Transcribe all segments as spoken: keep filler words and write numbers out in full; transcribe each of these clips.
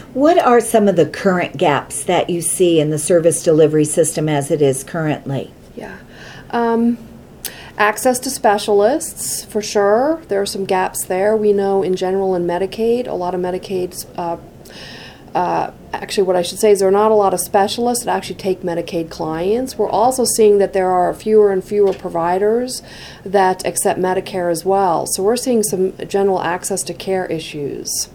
What are some of the current gaps that you see in the service delivery system as it is currently? Yeah. Um, access to specialists, for sure. There are some gaps there. We know in general in Medicaid, a lot of Medicaid, uh, uh, actually what I should say is there are not a lot of specialists that actually take Medicaid clients. We're also seeing that there are fewer and fewer providers that accept Medicare as well. So we're seeing some general access to care issues.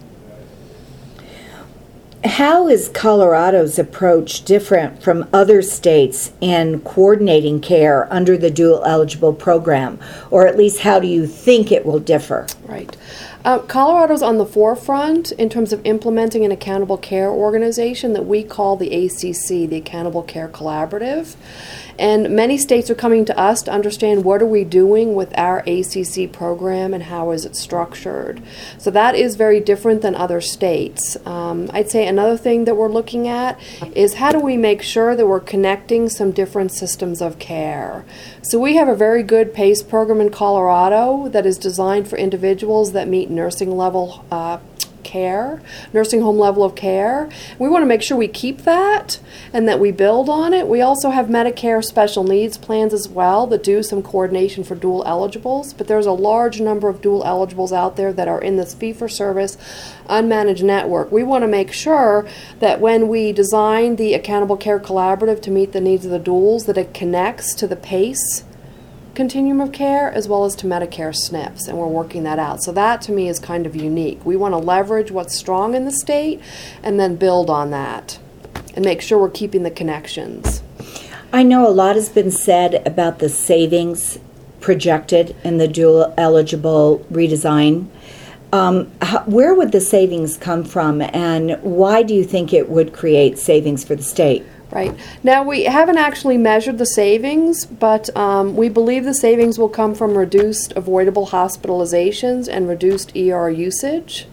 How is Colorado's approach different from other states in coordinating care under the dual eligible program? Or at least how do you think it will differ? Right. Uh, Colorado's on the forefront in terms of implementing an accountable care organization that we call the A C C, the Accountable Care Collaborative. And many states are coming to us to understand what are we doing with our A C C program and how is it structured. So that is very different than other states. Um, I'd say another thing that we're looking at is how do we make sure that we're connecting some different systems of care. So we have a very good PACE program in Colorado that is designed for individuals that meet nursing level uh, care, nursing home level of care. We want to make sure we keep that and that we build on it. We also have Medicare special needs plans as well that do some coordination for dual eligibles, but there's a large number of dual eligibles out there that are in this fee-for-service unmanaged network. We want to make sure that when we design the Accountable Care Collaborative to meet the needs of the duals, that it connects to the PACE continuum of care as well as to Medicare S N Ps, and we're working that out. So that to me is kind of unique. We want to leverage what's strong in the state and then build on that and make sure we're keeping the connections. I know a lot has been said about the savings projected in the dual eligible redesign. Um, how, where would the savings come from, and why do you think it would create savings for the state? Right. Now, we haven't actually measured the savings, but um, we believe the savings will come from reduced avoidable hospitalizations and reduced E R usage,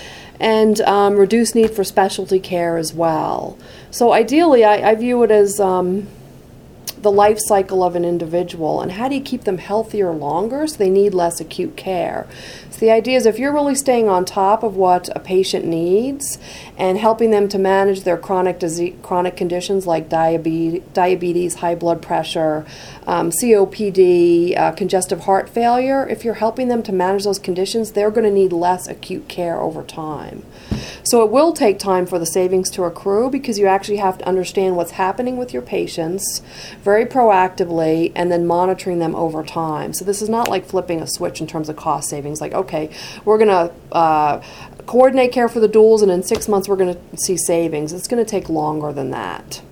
and um, reduced need for specialty care as well. So ideally, I, I view it as um, the life cycle of an individual, and how do you keep them healthier longer so they need less acute care. So the idea is if you're really staying on top of what a patient needs and helping them to manage their chronic disease, chronic conditions like diabetes, diabetes high blood pressure, um, C O P D, uh, congestive heart failure, if you're helping them to manage those conditions, they're going to need less acute care over time. So it will take time for the savings to accrue because you actually have to understand what's happening with your patients very proactively and then monitoring them over time. So this is not like flipping a switch in terms of cost savings, like, okay, we're going to uh, coordinate care for the duals and in six months we're going to see savings. It's going to take longer than that.